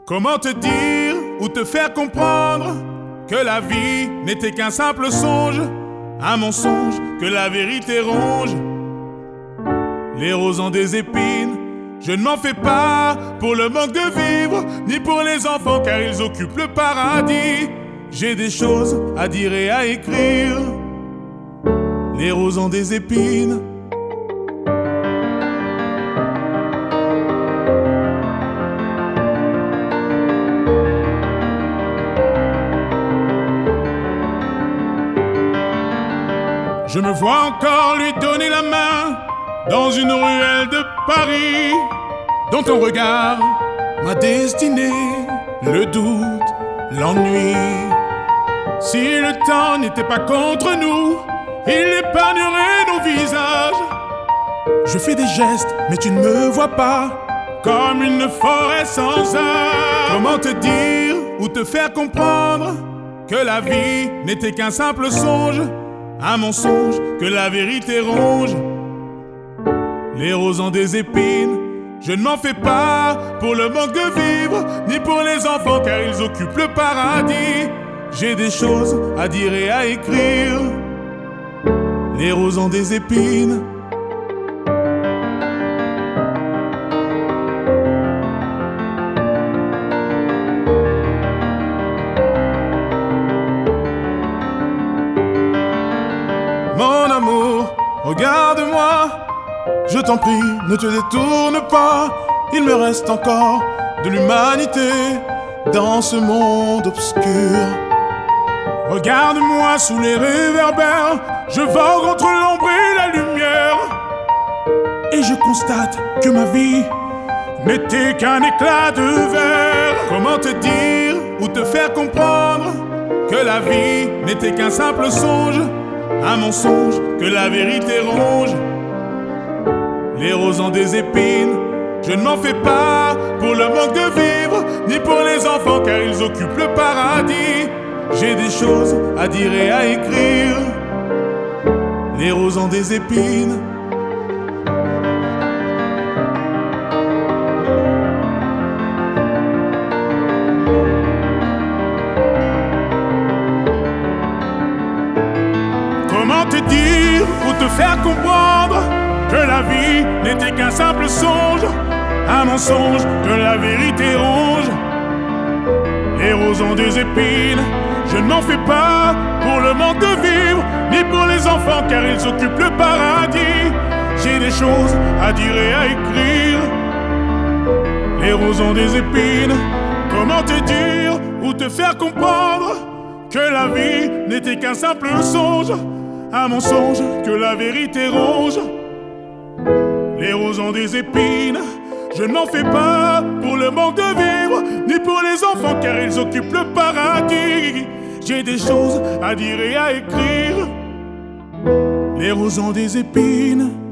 Comment te dire ou te faire comprendre que la vie n'était qu'un simple songe, un mensonge que la vérité ronge. Les roses ont des épines, je ne m'en fais pas pour le manque de vivre, ni pour les enfants car ils occupent le paradis. J'ai des choses à dire et à écrire. Les roses ont des épines. Je me vois encore lui donner la main dans une ruelle de Paris, dont ton regard m'a destiné le doute, l'ennui. Si le temps n'était pas contre nous, il épargnerait nos visages. Je fais des gestes, mais tu ne me vois pas, comme une forêt sans âge. Comment te dire ou te faire comprendre que la vie n'était qu'un simple songe, un mensonge que la vérité ronge. Les roses ont des épines, je ne m'en fais pas pour le manque de vivre, ni pour les enfants car ils occupent le paradis. J'ai des choses à dire et à écrire. Les roses ont des épines. Mon amour, regarde-moi, je t'en prie, ne te détourne pas. Il me reste encore de l'humanité dans ce monde obscur. Regarde-moi sous les réverbères, je vogue entre l'ombre et la lumière. Et je constate que ma vie n'était qu'un éclat de verre. Comment te dire ou te faire comprendre que la vie n'était qu'un simple songe, un mensonge que la vérité ronge. Les roses ont des épines, je ne m'en fais pas pour le manque de vivre, ni pour les enfants car ils occupent le paradis. J'ai des choses à dire et à écrire. Les roses ont des épines. Comment te dire ou te faire comprendre que la vie n'était qu'un simple songe, un mensonge que la vérité ronge. Les roses ont des épines, je ne m'en fais pas pour le manque de vivre, ni pour les enfants car ils occupent le paradis. J'ai des choses à dire et à écrire. Les roses ont des épines. Comment te dire ou te faire comprendre que la vie n'était qu'un simple songe, un mensonge que la vérité ronge. Les roses ont des épines, je ne m'en fais pas pour le manque de vivre, ni pour les enfants car ils occupent le paradis. J'ai des choses à dire et à écrire. Les roses ont des épines.